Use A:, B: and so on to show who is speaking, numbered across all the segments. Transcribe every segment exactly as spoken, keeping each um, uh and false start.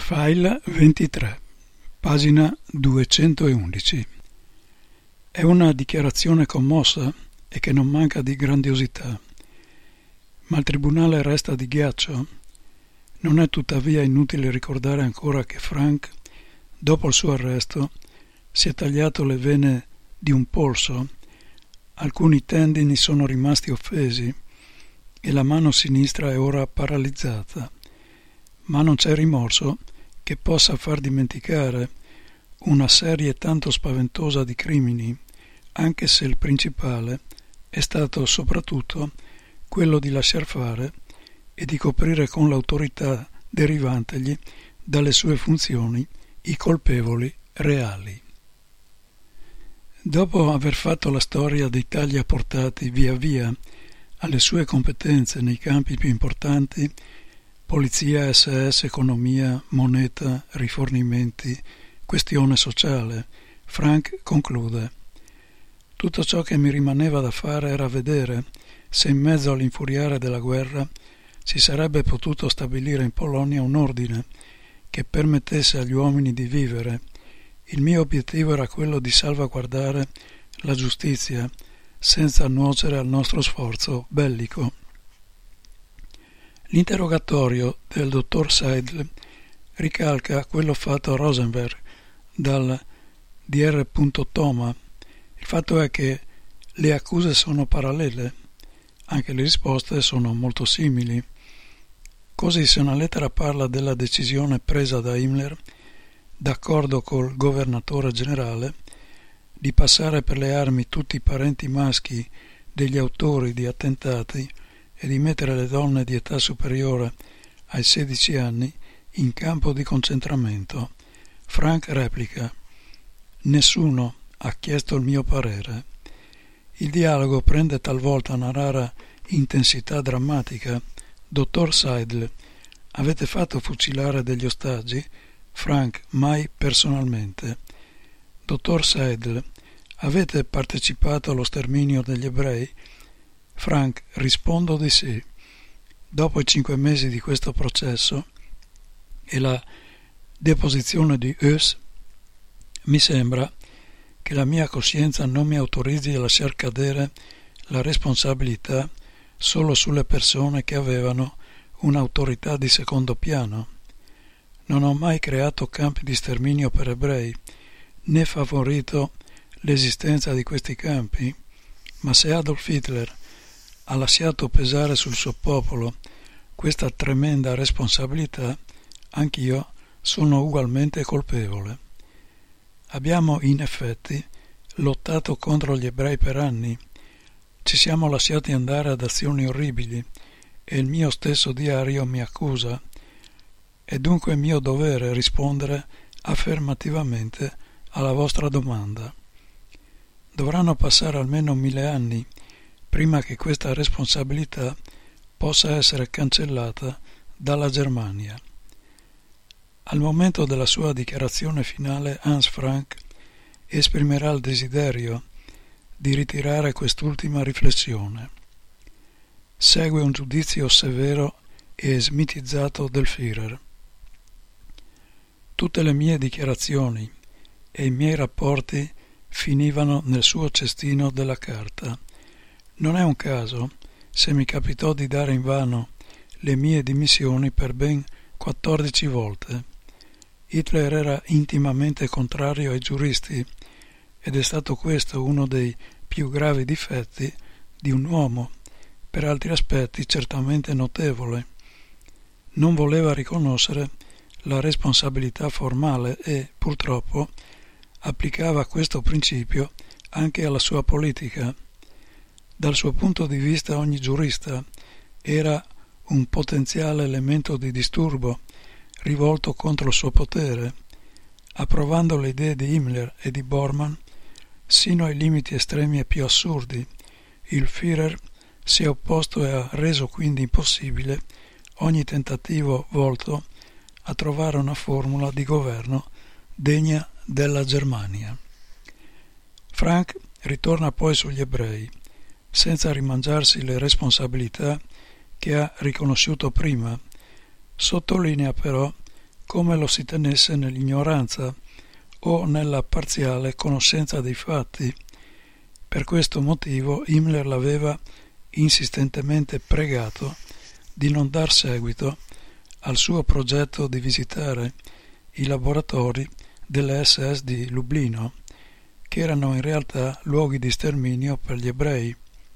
A: File ventitré, pagina duecentoundici. È una dichiarazione commossa e che non manca di grandiosità. Ma il tribunale resta di ghiaccio. Non è tuttavia inutile ricordare ancora che Frank, dopo il suo arresto, si è tagliato le vene di un polso, alcuni tendini sono rimasti offesi e la mano sinistra è ora paralizzata. Ma non c'è rimorso che possa far dimenticare una serie tanto spaventosa di crimini, anche se il principale è stato soprattutto quello di lasciar fare e di coprire con l'autorità derivantegli dalle sue funzioni i colpevoli reali. Dopo aver fatto la storia dei tagli apportati via via alle sue competenze nei campi più importanti, polizia, esse esse, economia, moneta, rifornimenti, questione sociale, Frank conclude: tutto ciò che mi rimaneva da fare era vedere se in mezzo all'infuriare della guerra si sarebbe potuto stabilire in Polonia un ordine che permettesse agli uomini di vivere. Il mio obiettivo era quello di salvaguardare la giustizia senza nuocere al nostro sforzo bellico. L'interrogatorio del dottor Seidel ricalca quello fatto a Rosenberg dal D R Thoma. Il fatto è che le accuse sono parallele, anche le risposte sono molto simili. Così, se una lettera parla della decisione presa da Himmler, d'accordo col governatore generale, di passare per le armi tutti i parenti maschi degli autori di attentati e di mettere le donne di età superiore ai sedici anni in campo di concentramento, Frank replica: nessuno ha chiesto il mio parere. Il dialogo prende talvolta una rara intensità drammatica. Dottor Seidel, avete fatto fucilare degli ostaggi? Frank, mai personalmente. Dottor Seidel, avete partecipato allo sterminio degli ebrei? Frank, rispondo di sì. Dopo i cinque mesi di questo processo e la deposizione di Oesch, mi sembra che la mia coscienza non mi autorizzi a lasciar cadere la responsabilità solo sulle persone che avevano un'autorità di secondo piano. Non ho mai creato campi di sterminio per ebrei, né favorito l'esistenza di questi campi, ma se Adolf Hitler ha lasciato pesare sul suo popolo questa tremenda responsabilità, anch'io sono ugualmente colpevole. Abbiamo in effetti lottato contro gli ebrei per anni, ci siamo lasciati andare ad azioni orribili e il mio stesso diario mi accusa. È dunque mio dovere rispondere affermativamente alla vostra domanda. Dovranno passare almeno mille anni prima che questa responsabilità possa essere cancellata dalla Germania. Al momento della sua dichiarazione finale, Hans Frank esprimerà il desiderio di ritirare quest'ultima riflessione. Segue un giudizio severo e smitizzato del Führer. Tutte le mie dichiarazioni e i miei rapporti finivano nel suo cestino della carta. Non è un caso se mi capitò di dare invano le mie dimissioni per ben quattordici volte. Hitler era intimamente contrario ai giuristi ed è stato questo uno dei più gravi difetti di un uomo, per altri aspetti certamente notevole. Non voleva riconoscere la responsabilità formale e, purtroppo, applicava questo principio anche alla sua politica. Dal suo punto di vista ogni giurista era un potenziale elemento di disturbo rivolto contro il suo potere, approvando le idee di Himmler e di Bormann sino ai limiti estremi e più assurdi. Il Führer si è opposto e ha reso quindi impossibile ogni tentativo volto a trovare una formula di governo degna della Germania. Frank ritorna poi sugli ebrei, senza rimangiarsi le responsabilità che ha riconosciuto prima. Sottolinea però come lo si tenesse nell'ignoranza o nella parziale conoscenza dei fatti. Per questo motivo Himmler l'aveva insistentemente pregato di non dar seguito al suo progetto di visitare i laboratori delle esse esse di Lublino, che erano in realtà luoghi di sterminio per gli ebrei.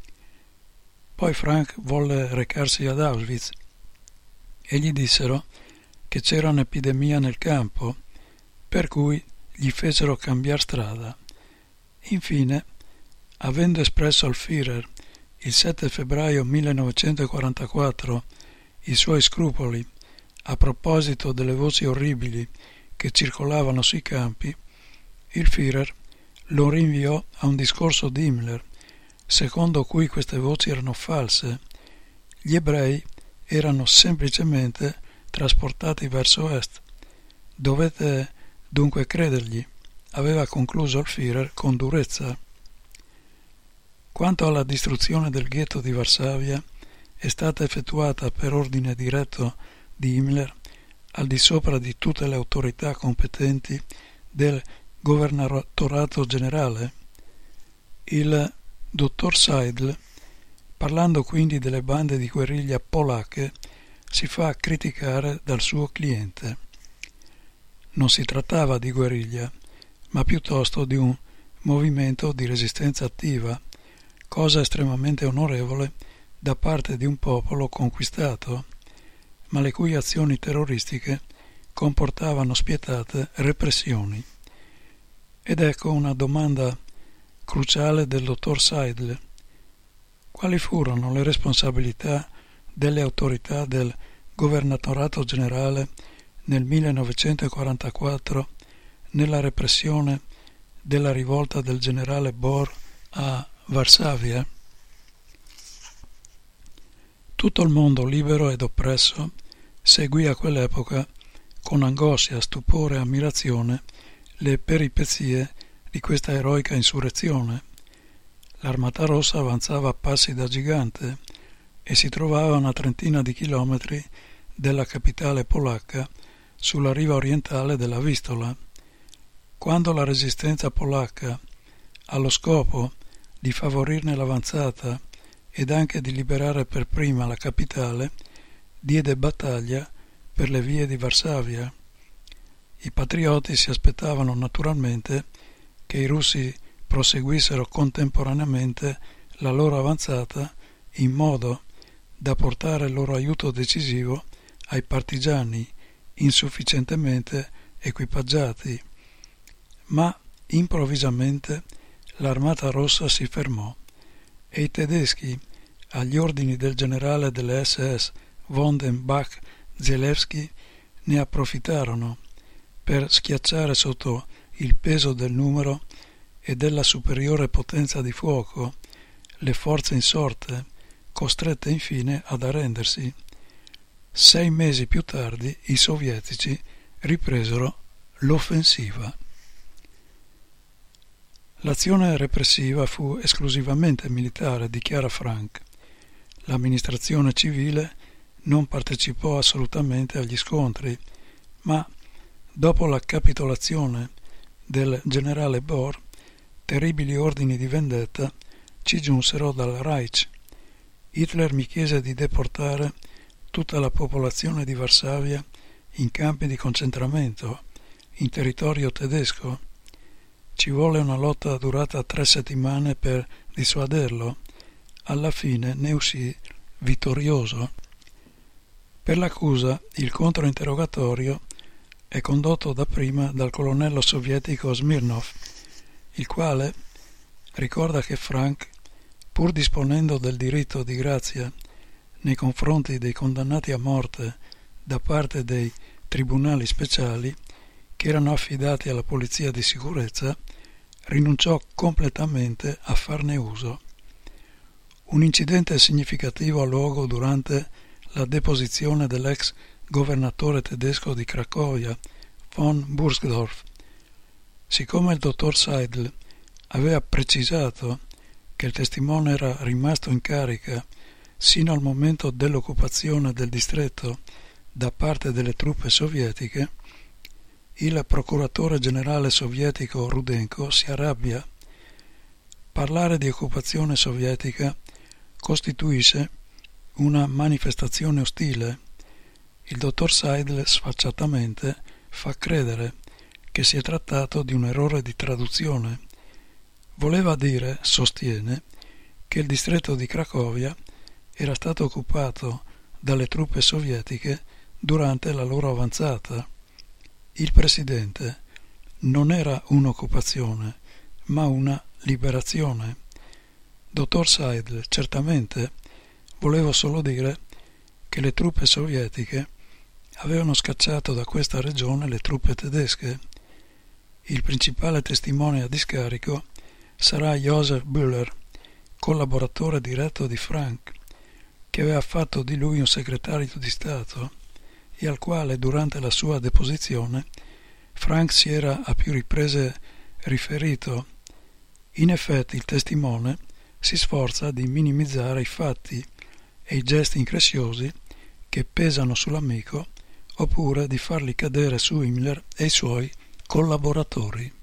A: Poi Frank volle recarsi ad Auschwitz e gli dissero che c'era un'epidemia nel campo, per cui gli fecero cambiare strada. Infine, avendo espresso al Führer il sette febbraio millenovecentoquarantaquattro i suoi scrupoli a proposito delle voci orribili che circolavano sui campi, il Führer lo rinviò a un discorso di Himmler, secondo cui queste voci erano false. Gli ebrei erano semplicemente trasportati verso est. Dovete dunque credergli, aveva concluso il Führer con durezza. Quanto alla distruzione del ghetto di Varsavia, è stata effettuata per ordine diretto di Himmler al di sopra di tutte le autorità competenti del governatorato generale. Il dottor Seidel, parlando quindi delle bande di guerriglia polacche, si fa criticare dal suo cliente. Non si trattava di guerriglia, ma piuttosto di un movimento di resistenza attiva, cosa estremamente onorevole da parte di un popolo conquistato, ma le cui azioni terroristiche comportavano spietate repressioni. Ed ecco una domanda cruciale del dottor Seidel: quali furono le responsabilità delle autorità del governatorato generale nel millenovecentoquarantaquattro nella repressione della rivolta del generale Bohr a Varsavia? Tutto il mondo libero ed oppresso seguì a quell'epoca con angoscia, stupore e ammirazione le peripezie di questa eroica insurrezione. L'Armata Rossa avanzava a passi da gigante e si trovava a una trentina di chilometri dalla capitale polacca, sulla riva orientale della Vistola. Quando la resistenza polacca, allo scopo di favorirne l'avanzata ed anche di liberare per prima la capitale, diede battaglia per le vie di Varsavia. I patrioti si aspettavano naturalmente che i russi proseguissero contemporaneamente la loro avanzata in modo da portare il loro aiuto decisivo ai partigiani insufficientemente equipaggiati. Ma improvvisamente l'Armata Rossa si fermò e i tedeschi, agli ordini del generale delle esse esse von den Bach-Zelewski, ne approfittarono per schiacciare sotto il peso del numero e della superiore potenza di fuoco le forze insorte, costrette infine ad arrendersi. Sei mesi più tardi i sovietici ripresero l'offensiva. L'azione repressiva fu esclusivamente militare, dichiara Frank. L'amministrazione civile non partecipò assolutamente agli scontri, ma dopo la capitolazione del generale Bohr, terribili ordini di vendetta ci giunsero dal Reich. Hitler mi chiese di deportare tutta la popolazione di Varsavia in campi di concentramento in territorio tedesco. Ci volle una lotta durata tre settimane per dissuaderlo. Alla fine ne uscì vittorioso. Per l'accusa il controinterrogatorio è condotto dapprima dal colonnello sovietico Smirnov, il quale ricorda che Frank, pur disponendo del diritto di grazia nei confronti dei condannati a morte da parte dei tribunali speciali che erano affidati alla polizia di sicurezza, rinunciò completamente a farne uso. Un incidente significativo ha luogo durante la deposizione dell'ex governatore tedesco di Cracovia, von Bursdorf. Siccome il dottor Seidel aveva precisato che il testimone era rimasto in carica sino al momento dell'occupazione del distretto da parte delle truppe sovietiche, il procuratore generale sovietico Rudenko si arrabbia. Parlare di occupazione sovietica costituisce una manifestazione ostile. Il dottor Seidel sfacciatamente fa credere che si è trattato di un errore di traduzione. Voleva dire, sostiene, che il distretto di Cracovia era stato occupato dalle truppe sovietiche durante la loro avanzata. Il presidente non era un'occupazione, ma una liberazione. Dottor Seidel, certamente, volevo solo dire che le truppe sovietiche avevano scacciato da questa regione le truppe tedesche. Il principale testimone a discarico sarà Joseph Bühler, collaboratore diretto di Frank, che aveva fatto di lui un segretario di Stato e al quale durante la sua deposizione Frank si era a più riprese riferito. In effetti il testimone si sforza di minimizzare i fatti e i gesti incresciosi che pesano sull'amico oppure di farli cadere su Himmler e i suoi collaboratori.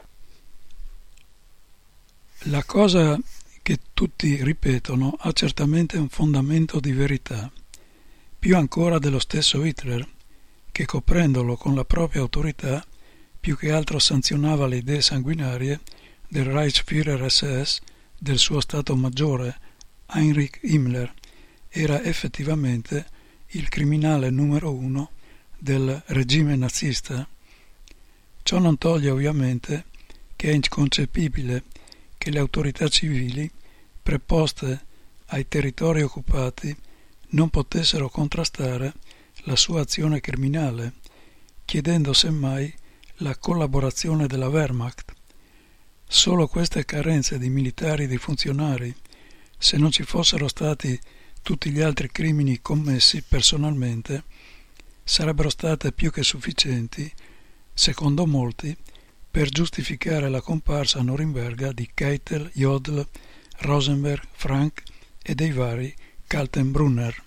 A: La cosa che tutti ripetono ha certamente un fondamento di verità, più ancora dello stesso Hitler, che coprendolo con la propria autorità più che altro sanzionava le idee sanguinarie del Reichsführer S S, del suo Stato Maggiore Heinrich Himmler. Era effettivamente il criminale numero uno del regime nazista. Ciò non toglie ovviamente che è inconcepibile che le autorità civili preposte ai territori occupati non potessero contrastare la sua azione criminale, chiedendo semmai la collaborazione della Wehrmacht. Solo queste carenze di militari e di funzionari, se non ci fossero stati tutti gli altri crimini commessi personalmente, sarebbero state più che sufficienti, secondo molti, per giustificare la comparsa a Norimberga di Keitel, Jodl, Rosenberg, Frank e dei vari Kaltenbrunner.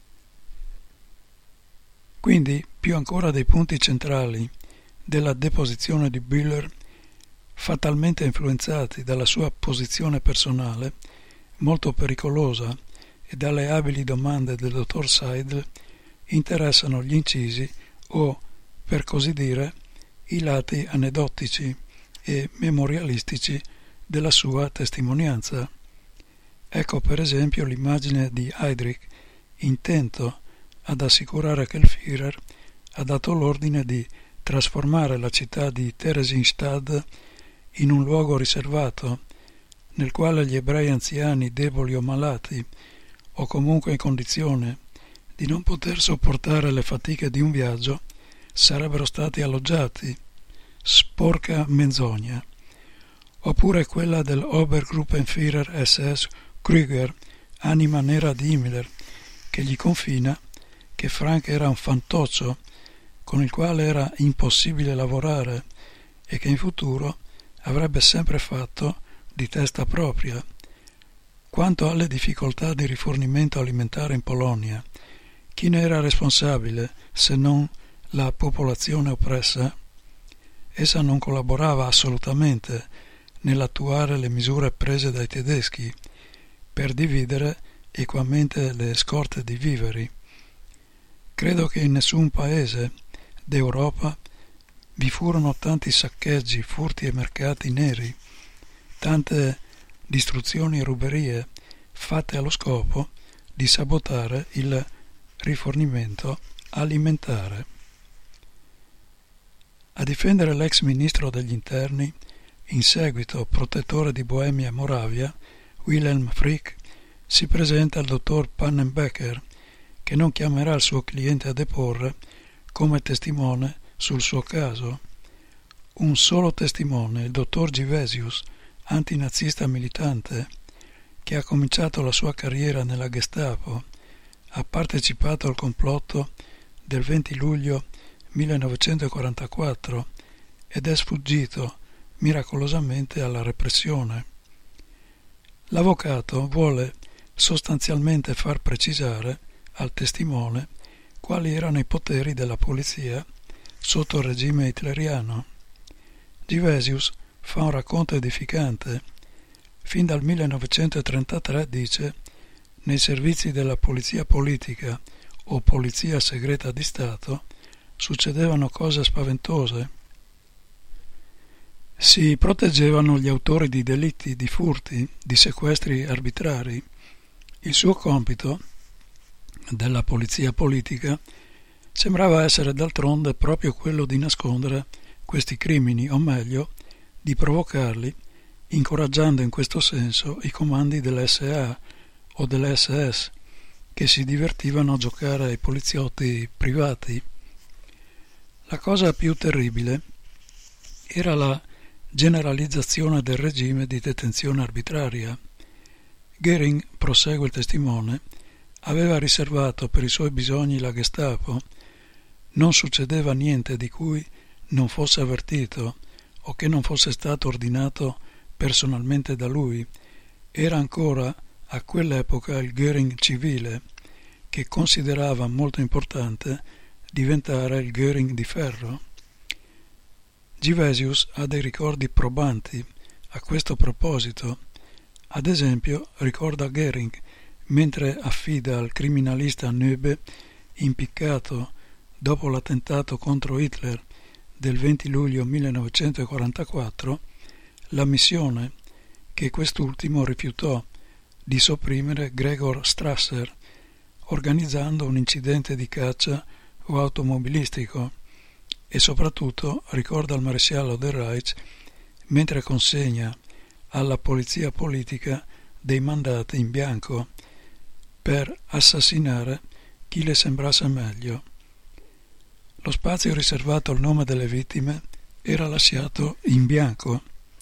A: Quindi, più ancora dei punti centrali della deposizione di Bühler, fatalmente influenzati dalla sua posizione personale, molto pericolosa, e dalle abili domande del dottor Seidel, interessano gli incisi o, per così dire, i lati aneddotici e memorialistici della sua testimonianza. Ecco per esempio l'immagine di Heydrich, intento ad assicurare che il Führer ha dato l'ordine di trasformare la città di Theresienstadt in un luogo riservato, nel quale gli ebrei anziani, deboli o malati, o comunque in condizione di non poter sopportare le fatiche di un viaggio, sarebbero stati alloggiati. Sporca menzogna. Oppure quella dell'Obergruppenführer S S Krüger, anima nera di Himmler, che gli confina che Frank era un fantoccio con il quale era impossibile lavorare e che in futuro avrebbe sempre fatto di testa propria. Quanto alle difficoltà di rifornimento alimentare in Polonia, chi ne era responsabile se non la popolazione oppressa? Essa non collaborava assolutamente nell'attuare le misure prese dai tedeschi per dividere equamente le scorte di viveri. Credo che in nessun paese d'Europa vi furono tanti saccheggi, furti e mercati neri, tante distruzioni e ruberie fatte allo scopo di sabotare il rifornimento alimentare. A difendere l'ex ministro degli interni, in seguito protettore di Boemia e Moravia, Wilhelm Frick, si presenta il dottor Pannenbecker, che non chiamerà il suo cliente a deporre come testimone sul suo caso. Un solo testimone, il dottor Givesius, antinazista militante, che ha cominciato la sua carriera nella Gestapo, ha partecipato al complotto del venti luglio millenovecentoquarantaquattro ed è sfuggito miracolosamente alla repressione. L'avvocato vuole sostanzialmente far precisare al testimone quali erano i poteri della polizia sotto il regime hitleriano. Givesius fa un racconto edificante. Fin dal millenovecentotrentatré, dice, nei servizi della polizia politica o polizia segreta di Stato succedevano cose spaventose. Si proteggevano gli autori di delitti, di furti, di sequestri arbitrari. Il suo compito, della polizia politica, sembrava essere d'altronde proprio quello di nascondere questi crimini, o meglio, di provocarli, incoraggiando in questo senso i comandi dell'S A o dell'S S, che si divertivano a giocare ai poliziotti privati. La cosa più terribile era la generalizzazione del regime di detenzione arbitraria. Göring, prosegue il testimone, aveva riservato per i suoi bisogni la Gestapo. Non succedeva niente di cui non fosse avvertito o che non fosse stato ordinato personalmente da lui. Era ancora a quell'epoca il Göring civile, che considerava molto importante diventare il Göring di ferro. Givesius ha dei ricordi probanti a questo proposito. Ad esempio, ricorda Göring mentre affida al criminalista Nöbe, impiccato dopo l'attentato contro Hitler del venti luglio millenovecentoquarantaquattro, la missione che quest'ultimo rifiutò di sopprimere Gregor Strasser, organizzando un incidente di caccia o automobilistico, e soprattutto ricorda il maresciallo del Reich mentre consegna alla polizia politica dei mandati in bianco per assassinare chi le sembrasse meglio. Lo spazio riservato al nome delle vittime era lasciato in bianco.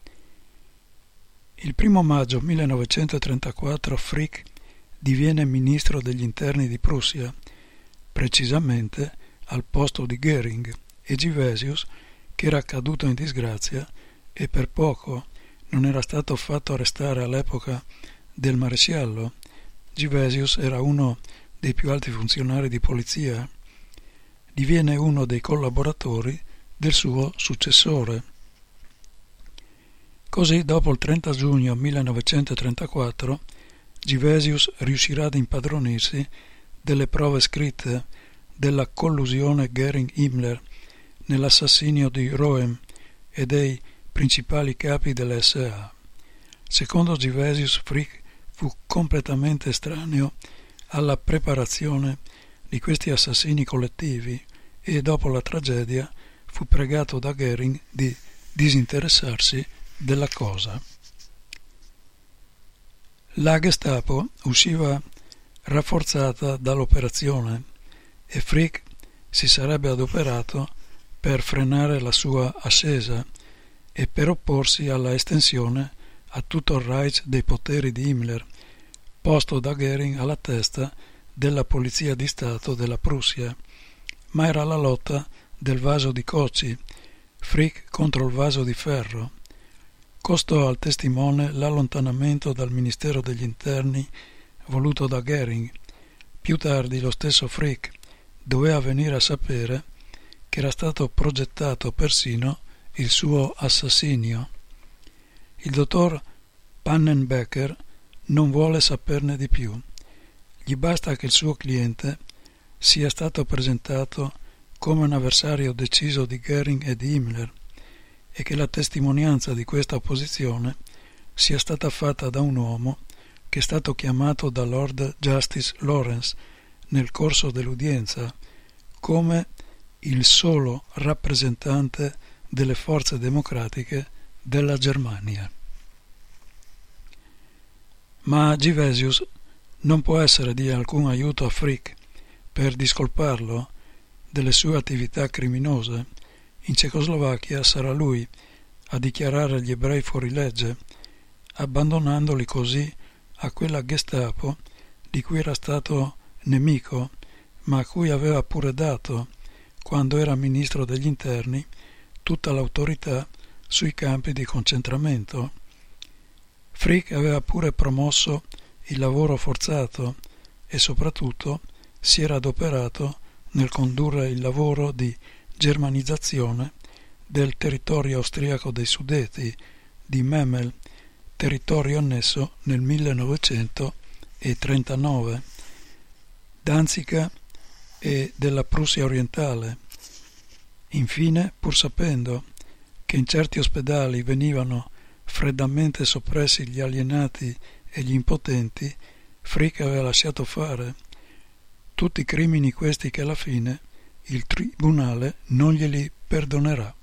A: Il primo maggio millenovecentotrentaquattro Frick diviene ministro degli interni di Prussia, precisamente al posto di Göring, e Givesius, che era caduto in disgrazia e per poco non era stato fatto arrestare all'epoca del maresciallo. Givesius era uno dei più alti funzionari di polizia. Diviene uno dei collaboratori del suo successore. Così, dopo il trenta giugno millenovecentotrentaquattro, Givesius riuscirà ad impadronirsi delle prove scritte della collusione Göring-Himmler nell'assassinio di Rohem e dei principali capi dell'S A. Secondo Givesius, Frick fu completamente estraneo alla preparazione di questi assassini collettivi e dopo la tragedia fu pregato da Göring di disinteressarsi della cosa. La Gestapo usciva rafforzata dall'operazione e Frick si sarebbe adoperato per frenare la sua ascesa e per opporsi alla estensione a tutto il Reich dei poteri di Himmler, posto da Göring alla testa della polizia di Stato della Prussia. Ma era la lotta del vaso di Cocci, Frick contro il vaso di ferro. Costò al testimone l'allontanamento dal Ministero degli Interni voluto da Göring. Più tardi lo stesso Frick doveva venire a sapere che era stato progettato persino il suo assassinio. Il dottor Pannenbecker non vuole saperne di più. Gli basta che il suo cliente sia stato presentato come un avversario deciso di Göring e di Himmler e che la testimonianza di questa opposizione sia stata fatta da un uomo che è stato chiamato da Lord Justice Lawrence nel corso dell'udienza come il solo rappresentante delle forze democratiche della Germania. Ma Givesius non può essere di alcun aiuto a Frick per discolparlo delle sue attività criminose. In Cecoslovacchia sarà lui a dichiarare gli ebrei fuori legge, abbandonandoli così a quella Gestapo di cui era stato nemico, ma a cui aveva pure dato, quando era ministro degli interni, tutta l'autorità sui campi di concentramento. Frick aveva pure promosso il lavoro forzato e soprattutto si era adoperato nel condurre il lavoro di germanizzazione del territorio austriaco dei Sudeti di Memel, territorio annesso nel millenovecentotrentanove, Danzica e della Prussia orientale. Infine, pur sapendo che in certi ospedali venivano freddamente soppressi gli alienati e gli impotenti, Frick aveva lasciato fare tutti crimini questi che alla fine il tribunale non glieli perdonerà.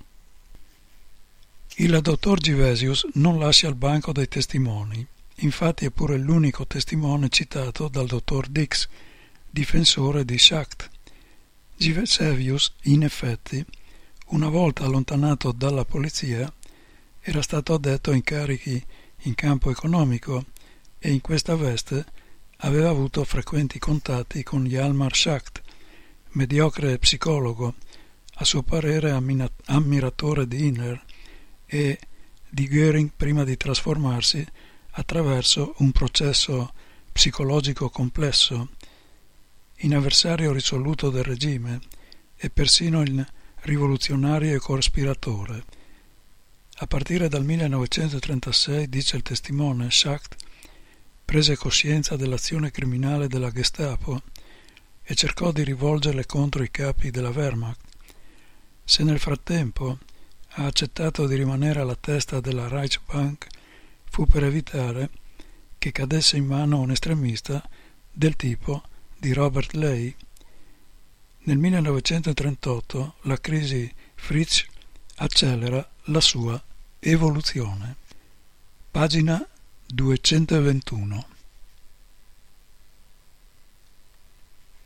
A: Il dottor Givesius non lascia il banco dei testimoni, infatti è pure l'unico testimone citato dal dottor Dix, difensore di Schacht. Givesius, in effetti, una volta allontanato dalla polizia, era stato addetto a incarichi in campo economico e in questa veste aveva avuto frequenti contatti con Hjalmar Schacht, mediocre psicologo, a suo parere ammiratore di Hitler e di Göring prima di trasformarsi attraverso un processo psicologico complesso in avversario risoluto del regime e persino in rivoluzionario e cospiratore. A partire dal millenovecentotrentasei, dice il testimone, Schacht prese coscienza dell'azione criminale della Gestapo e cercò di rivolgerle contro i capi della Wehrmacht. Se nel frattempo ha accettato di rimanere alla testa della Reichsbank, fu per evitare che cadesse in mano un estremista del tipo di Robert Ley. Nel millenovecentotrentotto la crisi Fritsch accelera la sua evoluzione. Pagina duecentoventuno.